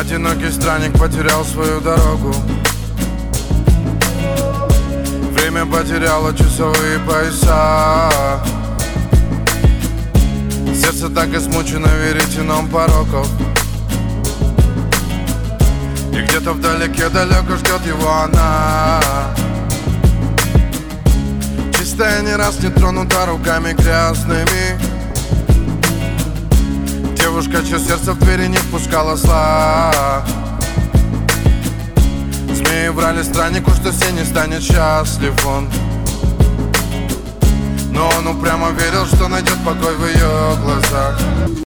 Одинокий странник потерял свою дорогу. Время потеряло часовые пояса. Сердце так измучено веретеном пороков. И где-то вдалеке далеко ждет его она, чистая, не раз не тронута руками грязными. Девушка, чье сердце в двери не впускала зла. Змеи врали страннику, что все не станет счастлив он. Но он упрямо верил, что найдет покой в ее глазах.